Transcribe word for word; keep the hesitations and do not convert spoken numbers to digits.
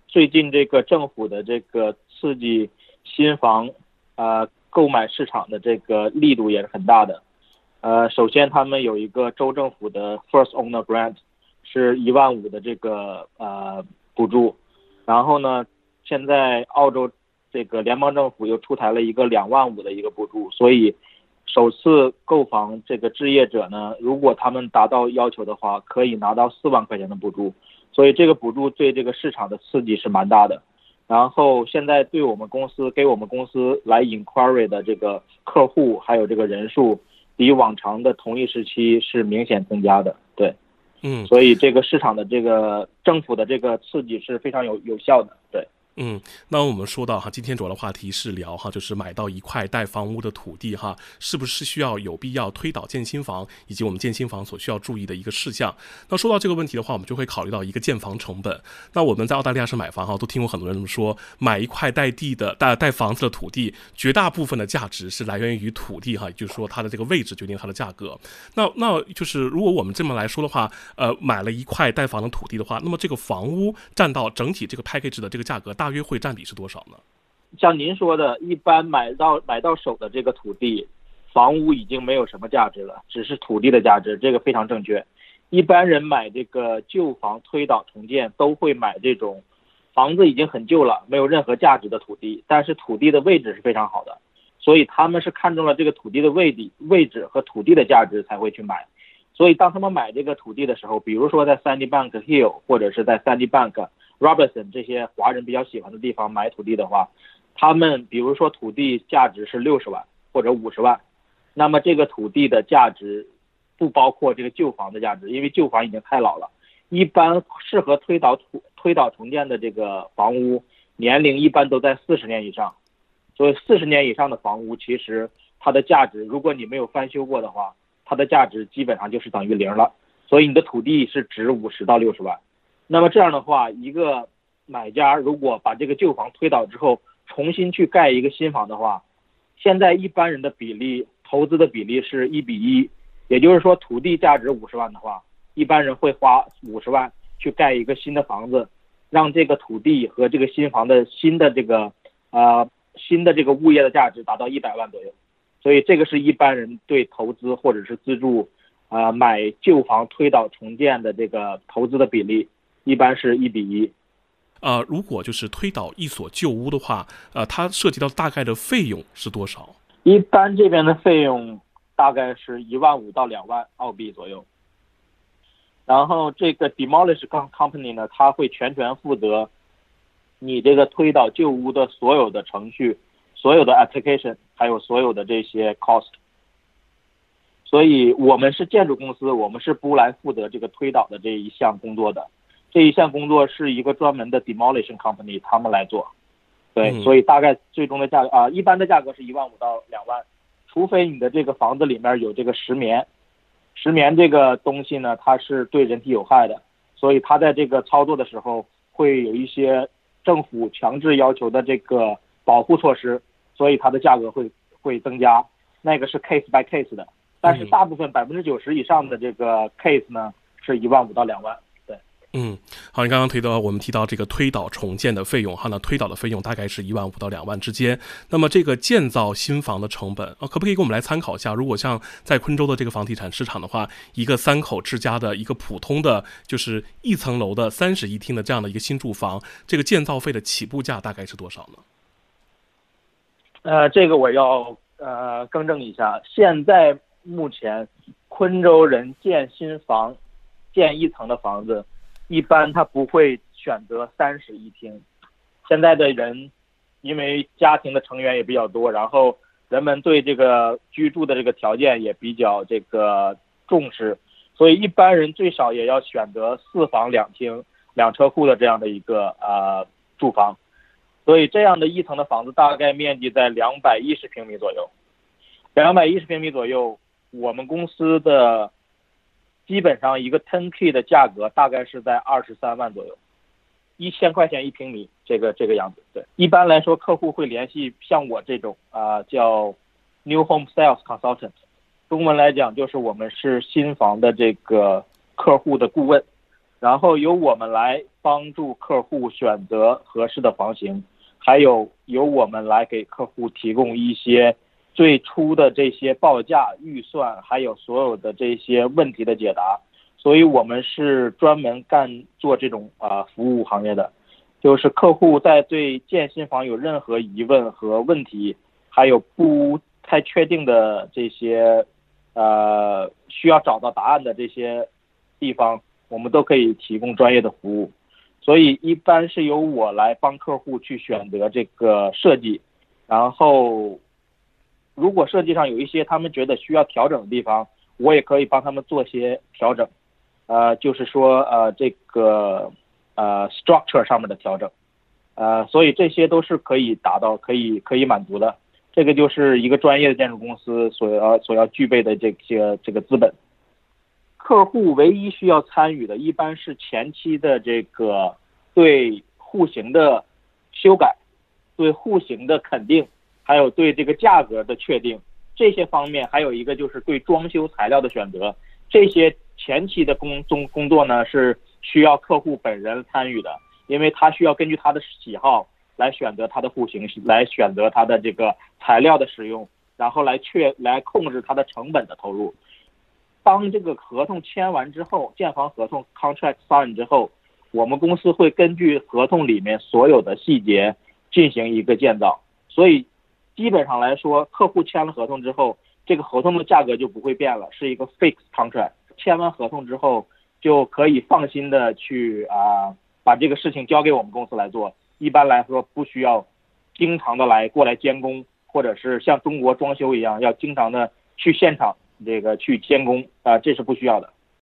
最近这个政府的这个刺激新房呃购买市场的这个力度也是很大的。呃，首先他们有一个州政府的 First Owner Grant， 是一万五的这个呃补助。然后呢，现在澳洲这个联邦政府又出台了一个两万五的一个补助，所以首次购房这个置业者呢，如果他们达到要求的话，可以拿到四万块钱的补助。所以这个补助对这个市场的刺激是蛮大的。然后现在对我们公司给我们公司来 inquiry 的这个客户还有这个人数，比往常的同一时期是明显增加的。对， 嗯， 所以这个市场的这个政府的这个刺激是非常有有效的。对。 嗯，那我们说到哈，今天主要的话题是聊哈，就是买到一块带房屋的土地哈，是不是需要有必要推倒建新房，以及我们建新房所需要注意的一个事项。那说到这个问题的话，我们就会考虑到一个建房成本。那我们在澳大利亚是买房哈，都听过很多人这么说，买一块带地的带带房子的土地，绝大部分的价值是来源于土地哈，也就是说它的这个位置决定它的价格。那那就是如果我们这么来说的话，呃，买了一块带房的土地的话，那么这个房屋占到整体这个 package 的这个价格大约会占比是多少呢？ 像您说的，一般买到买到手的这个土地，房屋已经没有什么价值了，只是土地的价值，这个非常正确。一般人买这个旧房推倒重建都会买这种房子已经很旧了，没有任何价值的土地，但是土地的位置是非常好的，所以他们是看中了这个土地的位地位置和土地的价值才会去买。所以当他们买这个土地的时候，比如说在 Sandybank Hill 或者是在 Sandybank、Robertson 这些华人比较喜欢的地方买土地的话，他们比如说土地价值是六十万或者五十万，那么这个土地的价值不包括这个旧房的价值，因为旧房已经太老了。一般适合推倒土推倒重建的这个房屋年龄一般都在四十年以上，所以四十年以上的房屋其实它的价值，如果你没有翻修过的话，它的价值基本上就是等于零了，所以你的土地是值五十到六十万。那么这样的话，一个买家如果把这个旧房推倒之后，重新去盖一个新房的话，现在一般人的比例，投资的比例是一比一，也就是说土地价值五十万的话，一般人会花五十万去盖一个新的房子，让这个土地和这个新房的新的这个呃新的这个物业的价值达到一百万左右。所以这个是一般人对投资或者是资助啊、呃、买旧房推倒重建的这个投资的比例，一般是一比一。 呃，如果就是推倒一所旧屋的话，呃，它涉及到大概的费用是多少？ 一般这边的费用大概是一万五到两万澳币左右。然后这个 demolish company 呢，它会全权负责你这个推倒旧屋的所有的程序、所有的 application， 还有所有的这些 cost。所以我们是建筑公司，我们是不来负责这个推倒的这一项工作的。这一项工作是一个专门的 demolition company 他们来做。对， 嗯、 所以大概最终的价格啊、呃，一般的价格是一万五到两万，除非你的这个房子里面有这个石棉。石棉这个东西呢，它是对人体有害的，所以它在这个操作的时候会有一些政府强制要求的这个保护措施，所以它的价格会会增加。那个是 case by case 的，但是大部分百分之九十以上的这个 case 呢是一万五到两万。 嗯，好，你刚刚提到我们提到这个推倒重建的费用哈，那推倒的费用大概是一万五到两万之间。那么这个建造新房的成本啊，可不可以给我们来参考一下？如果像在昆州的这个房地产市场的话，一个三口之家的一个普通的就是一层楼的三室一厅的这样的一个新住房，这个建造费的起步价大概是多少呢？ 呃，这个我要呃更正一下，现在目前昆州人建新房，建一层的房子。一般他不会选择三室一厅，现在的人因为家庭的成员也比较多，然后人们对这个居住的这个条件也比较这个重视，所以一般人最少也要选择四房两厅两车库的这样的一个呃住房，所以这样的一层的房子大概面积在两百一十平米左右，两百一十平米左右，我们公司的基本上一个 十 K 的价格大概是在二十三万左右，一千块钱一平米，这个这个样子。对，一般来说客户会联系像我这种啊、呃、叫 New Home Sales Consultant， 中文来讲就是我们是新房的这个客户的顾问， 然后由我们来帮助客户选择合适的房型，还有由我们来给客户提供一些最初的这些报价、预算，还有所有的这些问题的解答。所以我们是专门干做这种啊、呃、服务行业的，就是客户在对建新房有任何疑问和问题，还有不太确定的这些呃需要找到答案的这些地方，我们都可以提供专业的服务。所以一般是由我来帮客户去选择这个设计，然后如果设计上有一些他们觉得需要调整的地方，我也可以帮他们做些调整。呃，就是说，呃，这个呃 structure 上面的调整，呃，所以这些都是可以达到、可以可以满足的。这个就是一个专业的建筑公司所要所要具备的这些这个资本。客户唯一需要参与的，一般是前期的这个对户型的修改、对户型的肯定，还有对这个价格的确定这些方面，还有一个就是对装修材料的选择。这些前期的工工工作呢，是需要客户本人参与的，因为他需要根据他的喜好来选择他的户型，来选择他的这个材料的使用，然后来确来控制他的成本的投入。当这个合同签完之后，建房合同 contract sign 之后，我们公司会根据合同里面所有的细节进行一个建造。所以基本上来说，客户签了合同之后，这个合同的价格就不会变了，是一个 fixed contract。签完合同之后，就可以放心的去啊、呃、把这个事情交给我们公司来做。一般来说，不需要经常的来过来监工，或者是像中国装修一样要经常的去现场这个去监工啊、呃，这是不需要的。